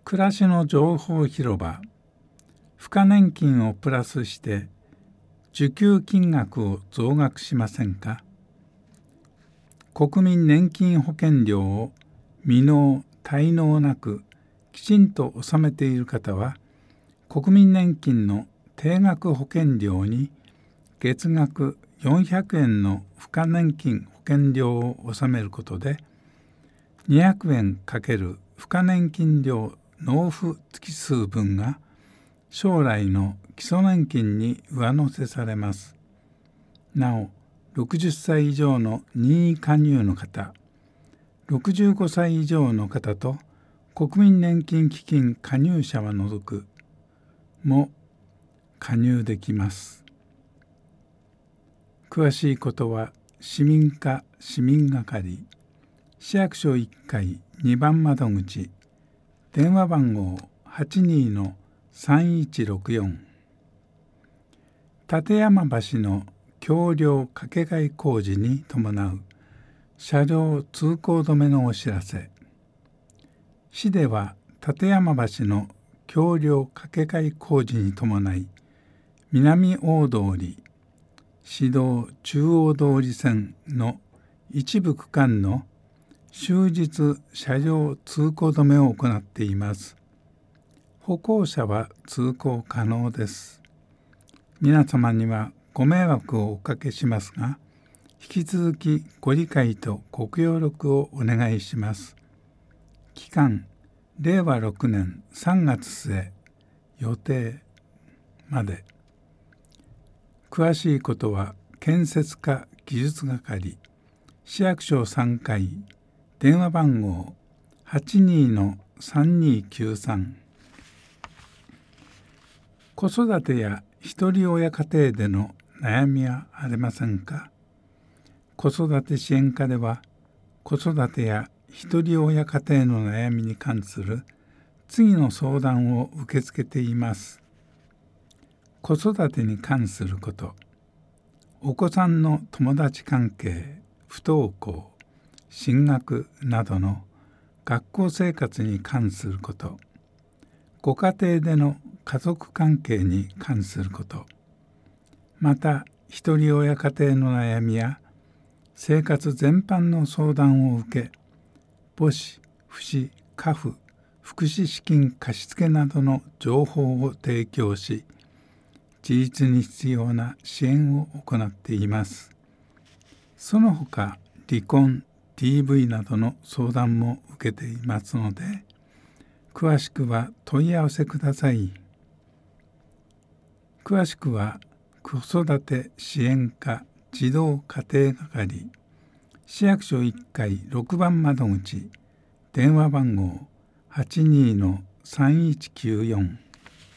暮らしの情報広場、付加年金をプラスして受給金額を増額しませんか。国民年金保険料を未納・滞納なくきちんと納めている方は、国民年金の定額保険料に月額400円の付加年金保険料を納めることで、200円×付加年金料納付月数分が将来の基礎年金に上乗せされます。なお、60歳以上の任意加入の方、65歳以上の方と国民年金基金加入者は除くも加入できます。詳しいことは市民課市民係、市役所1階2番窓口、電話番号 82-3164。 立山橋の橋梁架け替え工事に伴う車両通行止めのお知らせ。市では立山橋の橋梁架け替え工事に伴い、南大通市道中央通り線の一部区間の終日車両通行止めを行っています。歩行者は通行可能です。皆様にはご迷惑をおかけしますが、引き続きご理解とご協力をお願いします。期間、令和6年3月末予定まで。詳しいことは建設課技術係、市役所3階、電話番号 82-3293。 子育てや一人親家庭での悩みはありませんか。子育て支援課では、子育てや一人親家庭の悩みに関する次の相談を受け付けています。子育てに関すること、お子さんの友達関係、不登校、進学などの学校生活に関すること、ご家庭での家族関係に関すること、また一人親家庭の悩みや生活全般の相談を受け、母子、父子、家父、福祉資金貸付などの情報を提供し、自立に必要な支援を行っています。その他、離婚、DV などの相談も受けていますので、詳しくは問い合わせください。詳しくは子育て支援課児童家庭係、市役所1階6番窓口、電話番号 82-3194。 伊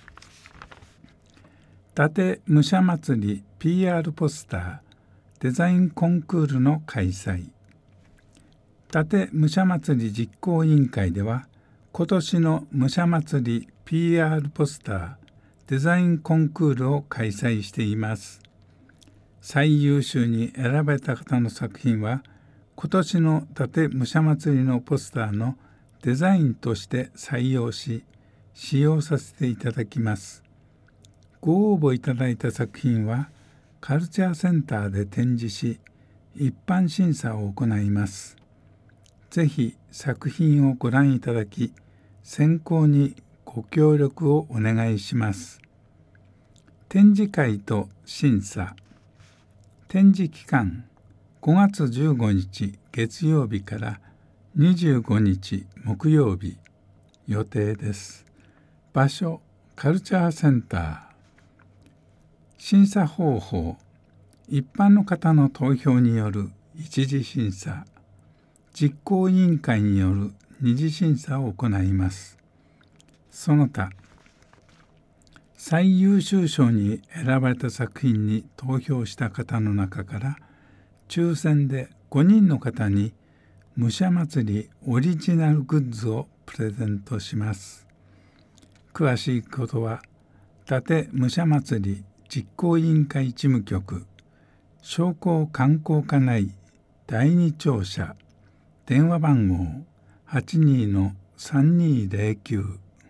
達武者祭り PR ポスターデザインコンクールの開催。伊達武者祭り実行委員会では、今年の武者祭り PR ポスターデザインコンクールを開催しています。最優秀に選ばれた方の作品は、今年の伊達武者祭りのポスターのデザインとして採用し、使用させていただきます。ご応募いただいた作品は、カルチャーセンターで展示し、一般審査を行います。ぜひ作品をご覧いただき、選考にご協力をお願いします。展示会と審査。展示期間、5月15日月曜日から25日木曜日予定です。場所、カルチャーセンター。審査方法、一般の方の投票による一次審査、実行委員会による二次審査を行います。その他、最優秀賞に選ばれた作品に投票した方の中から抽選で5人の方に武者祭りオリジナルグッズをプレゼントします。詳しいことは伊達武者祭り実行委員会事務局商工観光課内第2庁舎、電話番号 82-3209。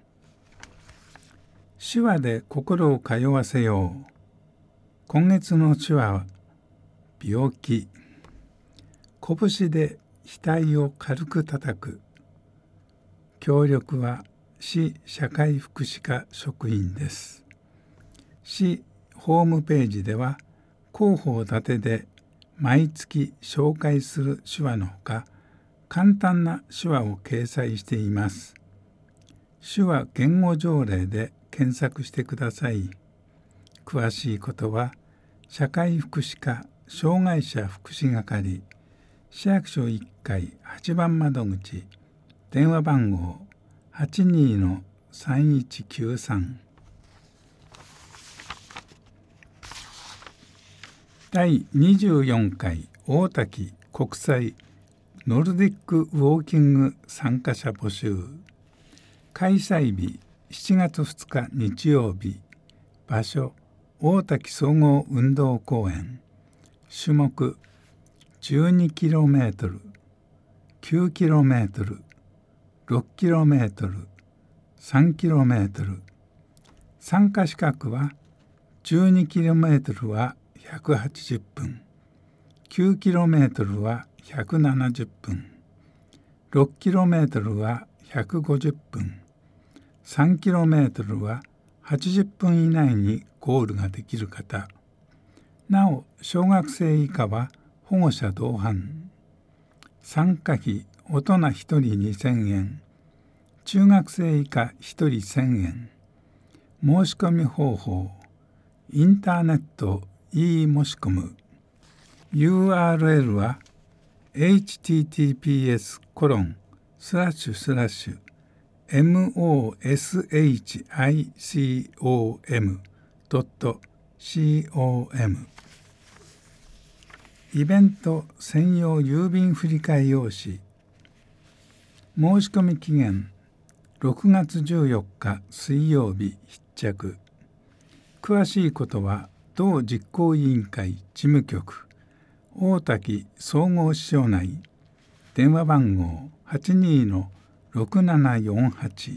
手話で心を通わせよう。今月の手話は病気。拳で額を軽く叩く。協力は市社会福祉課職員です。市ホームページでは広報立てで毎月紹介する手話のほか、簡単な手話を掲載しています。手話言語条例で検索してください。詳しいことは社会福祉課障害者福祉係市役所1階8番窓口、電話番号 82-3193。 第24回大滝国際ノルディックウォーキング参加者募集。開催日7月2日日曜日。場所大滝総合運動公園。種目 12km、9km、6km、3km。参加資格は 12km は180分、9km は170分、6km は150分、3km は80分以内にゴールができる方。なお、小学生以下は保護者同伴。参加費大人1人2000円、中学生以下1人1000円。申し込み方法、インターネット e 申し込む。URL は https://moshicom.com。 イベント専用郵便振替用紙。申し込み期限6月14日水曜日必着。詳しいことは同実行委員会事務局大滝総合支所内、電話番号 82-6748。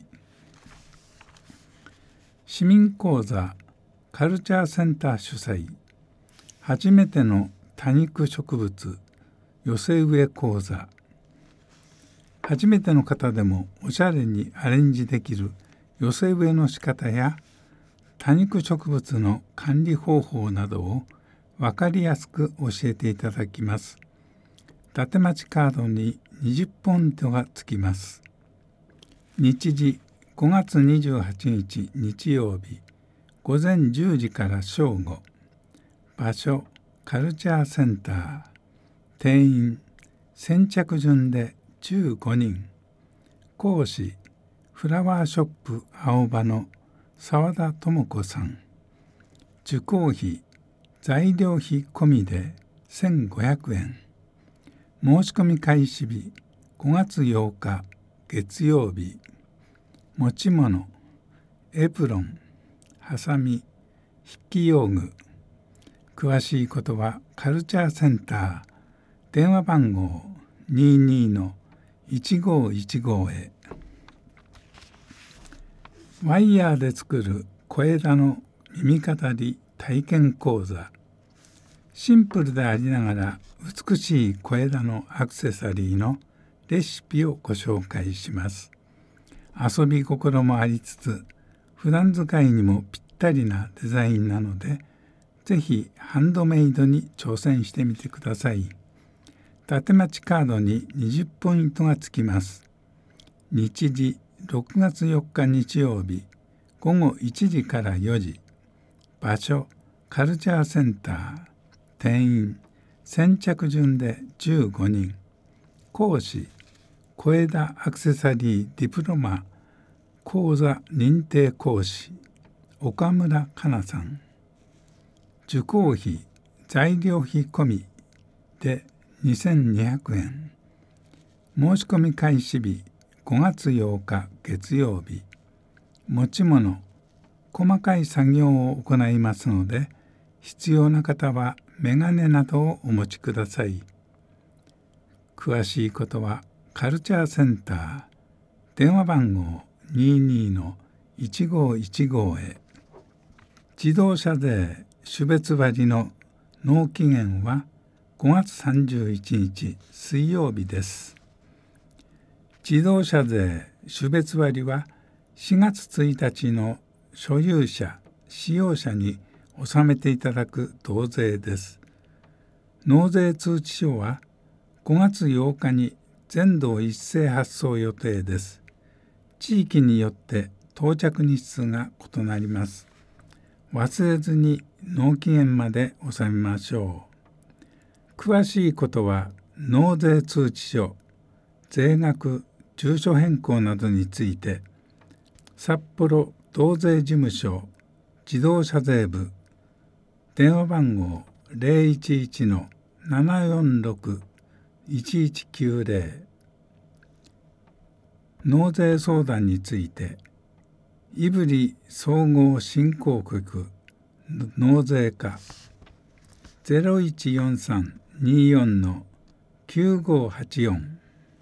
市民講座カルチャーセンター主催、初めての多肉植物寄せ植え講座。初めての方でもおしゃれにアレンジできる寄せ植えの仕方や多肉植物の管理方法などを分かりやすく教えていただきます。伊達町カードに20ポイントがつきます。日時5月28日日曜日午前10時から正午。場所カルチャーセンター。定員先着順で15人。講師フラワーショップ青葉の澤田智子さん。受講費材料費込みで1500円。申し込み開始日5月8日月曜日。持ち物エプロン、ハサミ、筆記用具。詳しいことはカルチャーセンター、電話番号 22-1515 へ。ワイヤーで作る小枝の耳飾り体験講座。シンプルでありながら美しい小枝のアクセサリーのレシピをご紹介します。遊び心もありつつ普段使いにもぴったりなデザインなので、ぜひハンドメイドに挑戦してみてください。伊達町カードに20ポイントがつきます。日時6月4日日曜日午後1時から4時。場所カルチャーセンター。定員先着順で15人。講師小枝アクセサリーディプロマ講座認定講師岡村かなさん。受講費材料費込みで2200円。申し込み開始日5月8日月曜日。持ち物細かい作業を行いますので、必要な方はメガネなどをお持ちください。詳しいことはカルチャーセンター、電話番号 1515へ。自動車税種別割の納期限は5月31日水曜日です。自動車税種別割は4月1日の所有者・使用者に納めていただく納税です。納税通知書は5月8日に全道一斉発送予定です。地域によって到着日数が異なります。忘れずに納期限まで納めましょう。詳しいことは納税通知書、税額、住所変更などについて札幌道税事務所自動車税部電話番号 011-746-1190 納税相談について胆振総合振興局納税課 0143-24-9584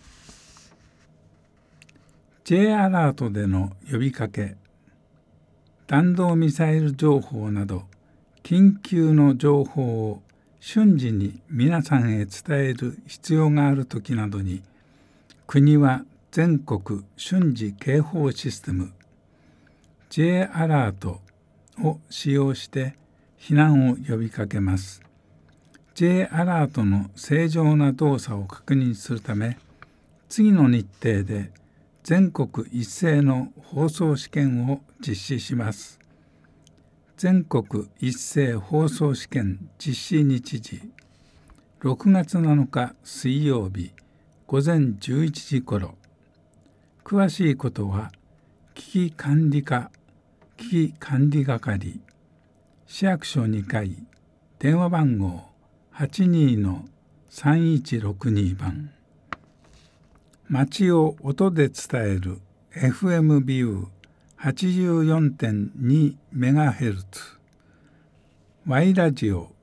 J アラートでの呼びかけ、弾道ミサイル情報など緊急の情報を瞬時に皆さんへ伝える必要があるときなどに、国は全国瞬時警報システム J アラートを使用して避難を呼びかけます。J アラートの正常な動作を確認するため、次の日程で全国一斉の放送試験を実施します。全国一斉放送試験実施日時、6月7日水曜日午前11時頃。詳しいことは危機管理係、市役所2階、電話番号 82-3162 番。街を音で伝える FM ビュー 84.2MHz、Y ラジオ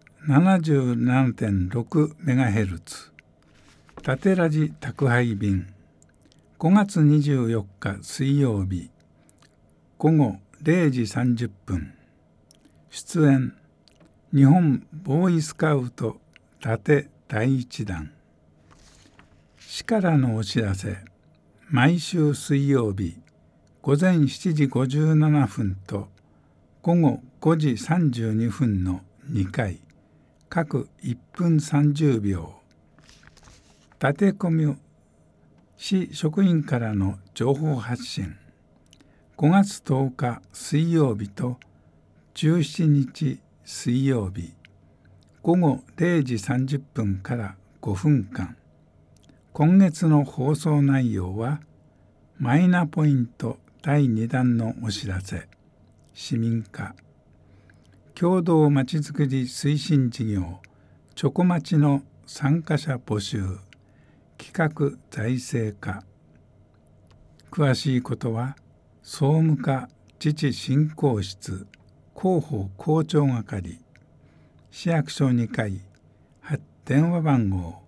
77.6MHz、縦ラジ宅配便、5月24日水曜日午後0時30分。出演、日本ボーイスカウト伊達第一弾。市からのお知らせ、毎週水曜日午前7時57分と午後5時32分の2回、各1分30秒。立て込み市職員からの情報発信、5月10日水曜日と17日水曜日午後0時30分から5分間。今月の放送内容はマイナポイント第2弾のお知らせ、市民課、共同まちづくり推進事業チョコまちの参加者募集、企画財政課。詳しいことは総務課自治振興室広報広聴係、市役所2階、電話番号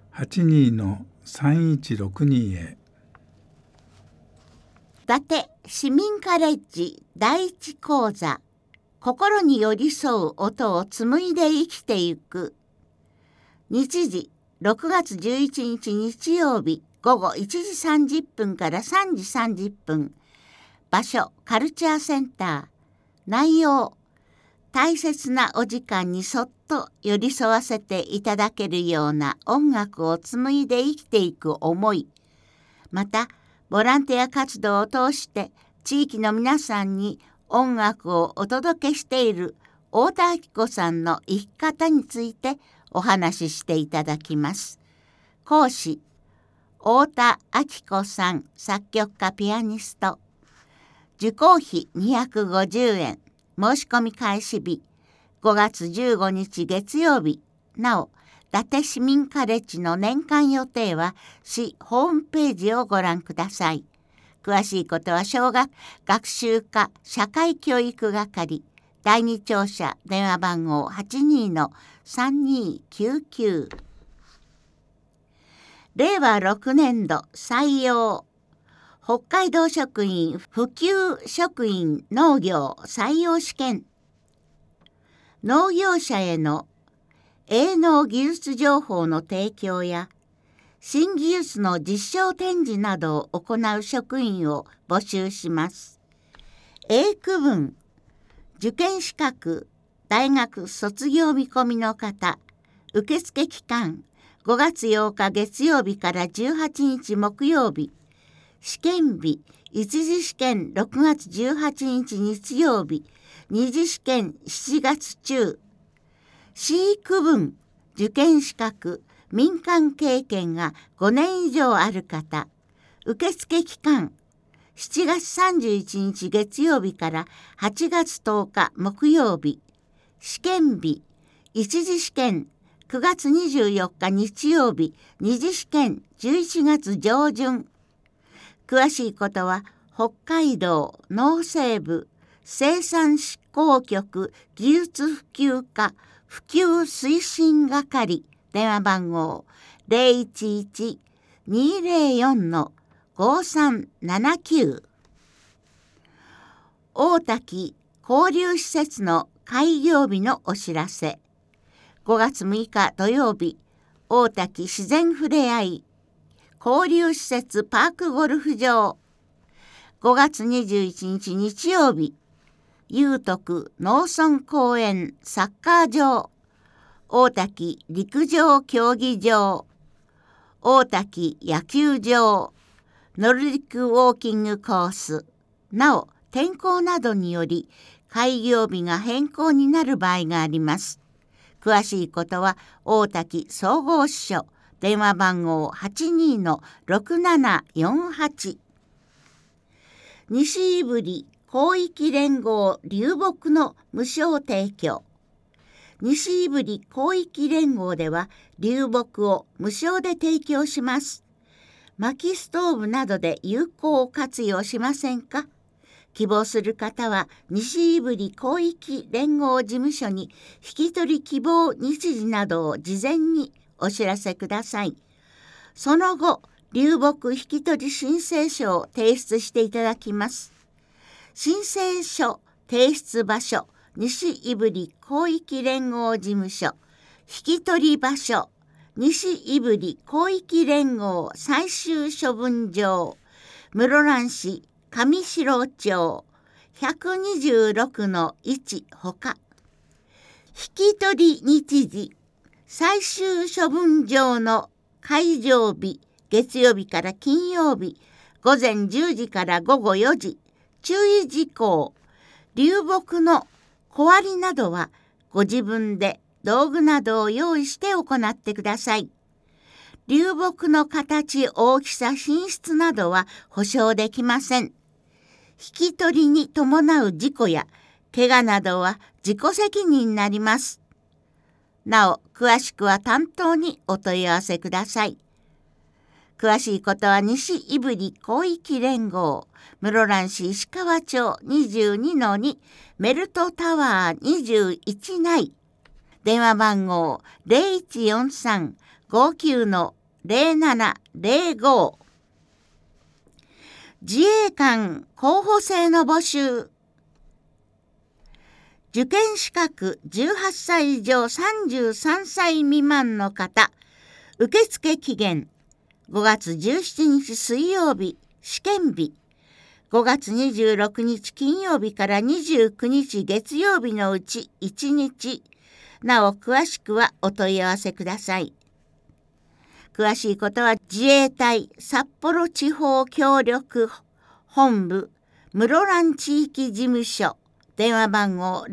82-3162 へ。 伊達市民カレッジ第一講座、心に寄り添う音を紡いで生きてゆく。日時6月11日日曜日午後1時30分から3時30分。場所カルチャーセンター。内容、大切なお時間にそっと寄り添わせていただけるような音楽を紡いで生きていく思い。またボランティア活動を通して地域の皆さんに音楽をお届けしている太田明子さんの生き方についてお話ししていただきます。講師、太田明子さん、作曲家ピアニスト。受講費250円。申し込み開始日5月15日月曜日。なお、伊達市民カレッジの年間予定は市ホームページをご覧ください。詳しいことは小学学習課社会教育係第2庁舎電話番号 82-3299。令和6年度採用北海道職員普及職員農業採用試験。農業者への営農技術情報の提供や新技術の実証展示などを行う職員を募集します。A区分、受験資格、大学卒業見込みの方、受付期間5月8日月曜日から18日木曜日、試験日、一次試験6月18日日曜日、二次試験7月中。C 区分、受験資格、民間経験が5年以上ある方、受付期間、7月31日月曜日から8月10日木曜日、試験日、一次試験9月24日日曜日、二次試験11月上旬。詳しいことは北海道農政部生産執行局技術普及課普及推進係電話番号 011-204-5379。 大滝交流施設の開業日のお知らせ。5月6日土曜日、大滝自然ふれあい交流施設パークゴルフ場。5月21日日曜日、祐徳農村公園サッカー場、大滝陸上競技場、大滝野球場、ノルディックウォーキングコース。なお、天候などにより開業日が変更になる場合があります。詳しいことは大滝総合支所電話番号 82-6748。 西胆振広域連合流木の無償提供。西胆振広域連合では流木を無償で提供します。薪ストーブなどで有効活用しませんか？希望する方は西胆振広域連合事務所に引き取り希望日時などを事前にお知らせください。その後、流木引き取り申請書を提出していただきます。申請書提出場所、西胆振広域連合事務所。引き取り場所、西胆振広域連合最終処分場。室蘭市上白町 126-1 ほか。引き取り日時、最終処分場の開場日、月曜日から金曜日、午前10時から午後4時。注意事項、流木の壊りなどはご自分で道具などを用意して行ってください。流木の形、大きさ、品質などは保証できません。引き取りに伴う事故や怪我などは自己責任になります。なお、詳しくは担当にお問い合わせください。詳しいことは西胆振広域連合、室蘭市石川町 22-2 メルトタワー21内。電話番号 0143-59-0705。自衛官候補生の募集。受験資格18歳以上33歳未満の方、受付期限5月17日水曜日、試験日5月26日金曜日から29日月曜日のうち1日。なお詳しくはお問い合わせください。詳しいことは自衛隊札幌地方協力本部室蘭地域事務所電話番号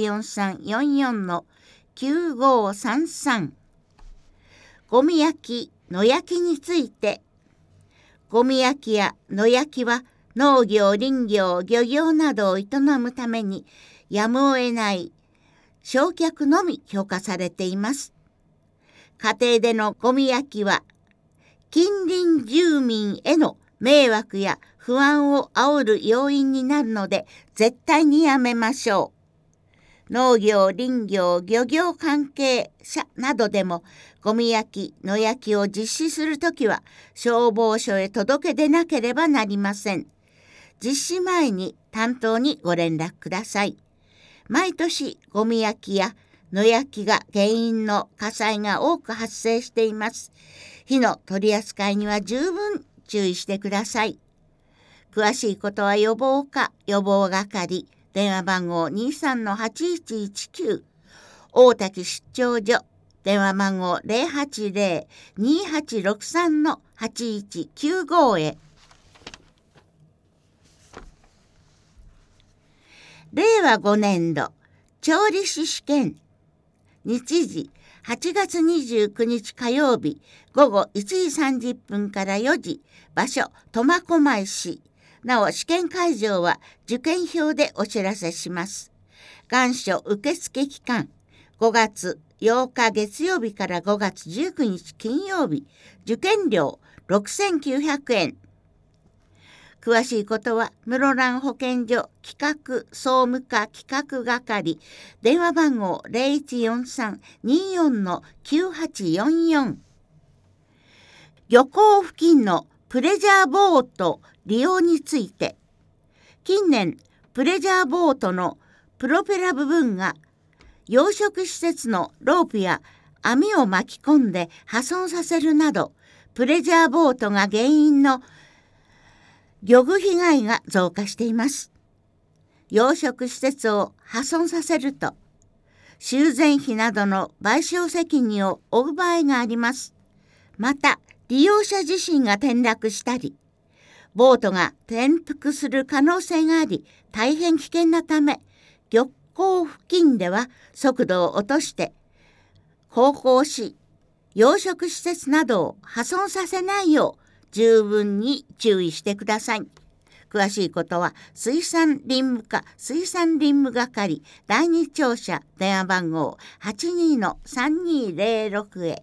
014344-9533。 ゴミ焼き、野焼きについて。ゴミ焼きや野焼きは農業、林業、漁業などを営むためにやむを得ない焼却のみ評価されています。家庭でのゴミ焼きは近隣住民への迷惑や不安を煽る要因になるので絶対にやめましょう。 農業、林業、漁業関係者などでもゴミ焼き、野焼きを実施するときは消防署へ届け出なければなりません。実施前に担当にご連絡ください。毎年ゴミ焼きや野焼きが原因の火災が多く発生しています。火の取り扱いには十分注意してください。詳しいことは予防課予防係電話番号 23-8119 大滝出張所電話番号 080-2863-8195 へ。令和5年度調理師試験日時8月29日火曜日午後1時30分から4時場所苫小牧市。なお試験会場は受験票でお知らせします。願書受付期間5月8日月曜日から5月19日金曜日。受験料6900円。詳しいことは室蘭保健所企画総務課企画係電話番号 0143-24-9844。漁港付近のプレジャーボート利用について、近年プレジャーボートのプロペラ部分が養殖施設のロープや網を巻き込んで破損させるなど、プレジャーボートが原因の漁具被害が増加しています。養殖施設を破損させると、修繕費などの賠償責任を負う場合があります。また、利用者自身が転落したり、ボートが転覆する可能性があり、大変危険なため、漁港付近では速度を落として航行し、養殖施設などを破損させないよう十分に注意してください。詳しいことは水産林務課水産林務係第2庁舎電話番号 82-3206 へ。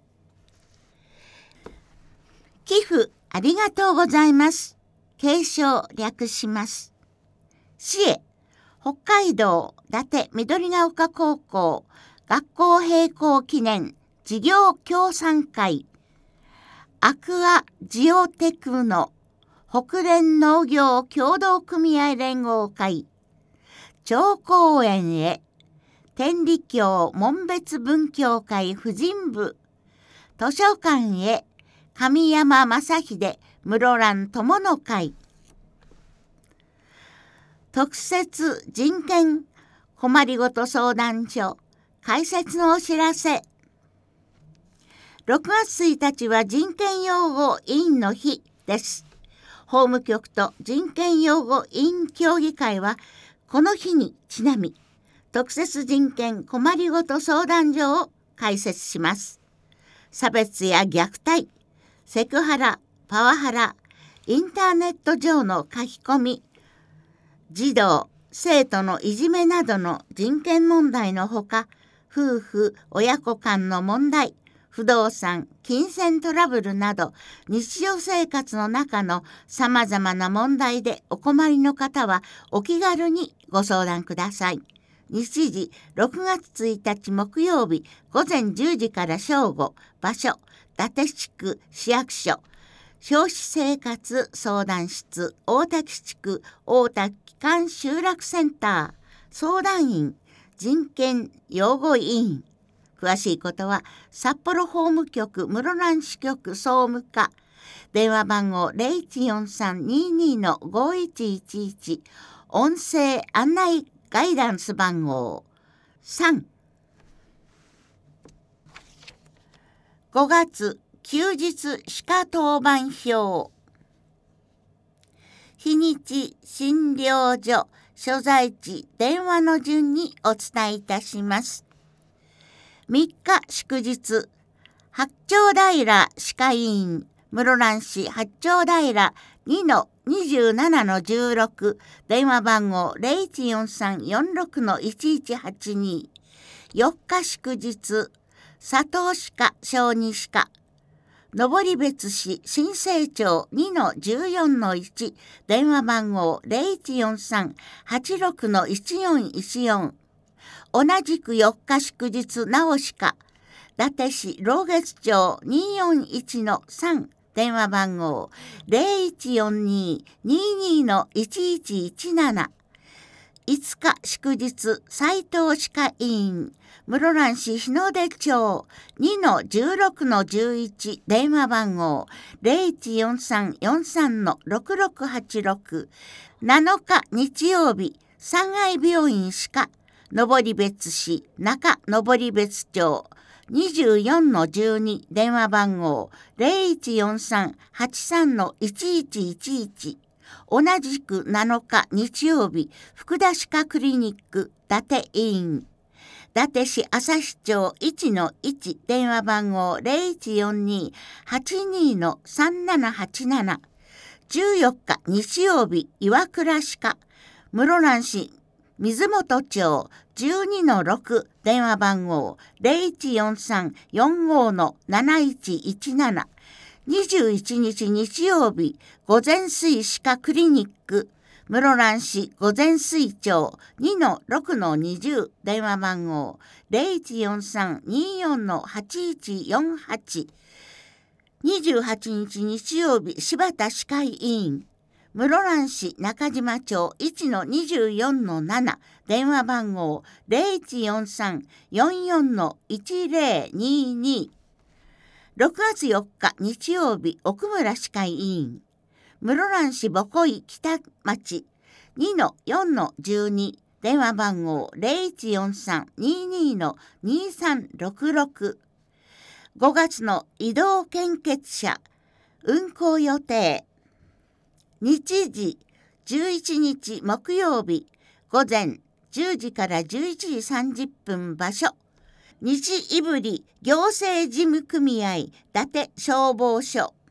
寄付ありがとうございます。継承略します。市へ北海道伊達緑が丘高校学校閉校記念事業協賛会アクアジオテクノ北連農業協同組合連合会長公園へ天理教門別文教会婦人部図書館へ神山正秀室蘭友の会特設人権困りごと相談所開設のお知らせ。6月1日は人権擁護委員の日です。法務局と人権擁護委員協議会はこの日にちなみ特設人権困りごと相談所を開設します。差別や虐待、セクハラ、パワハラ、インターネット上の書き込み、児童、生徒のいじめなどの人権問題のほか、夫婦、親子間の問題、不動産、金銭トラブルなど日常生活の中のさまざまな問題でお困りの方はお気軽にご相談ください。日時6月1日木曜日午前10時から正午、場所伊達地区市役所消費生活相談室大滝地区大滝間集落センター相談員人権擁護委員。詳しいことは札幌法務局室蘭支局総務課電話番号 0143-22-5111 音声案内ガイダンス番号3。5月休日歯科当番表日にち診療所所在地電話の順にお伝えいたします。3日祝日八丁平歯科医院室蘭市八丁平 2-27-16 電話番号 0143-46-1182 4日祝日佐藤歯科小児歯科登別市新生町 2-14-1 電話番号 0143-86-1414 同じく4日祝日直しか、伊達市老月町 241-3 電話番号 0142-22-1117。5日祝日斉藤歯科医院室蘭市日の出町 2-16-11 電話番号 014343-6686。7日日曜日三愛病院歯科登別市中登別町 24-12 電話番号 014383-1111。同じく7日日曜日福田歯科クリニック伊達医院伊達市朝日町 1-1 電話番号 0142-82-3787。14日日曜日岩倉歯科室蘭市水元町 12-6 電話番号 014345-7117。21日日曜日御前水歯科クリニック室蘭市御前水町 2-6-20 電話番号 014324-8148。28日日曜日柴田歯科医院室蘭市中島町 1-24-7 電話番号 014344-1022。6月4日日曜日奥村歯科医院室蘭市母恋北町 2-4-12 電話番号 014322-2366。5月の移動献血車運行予定。日時11日木曜日午前10時から11時30分。場所西胆振行政事務組合伊達消防署。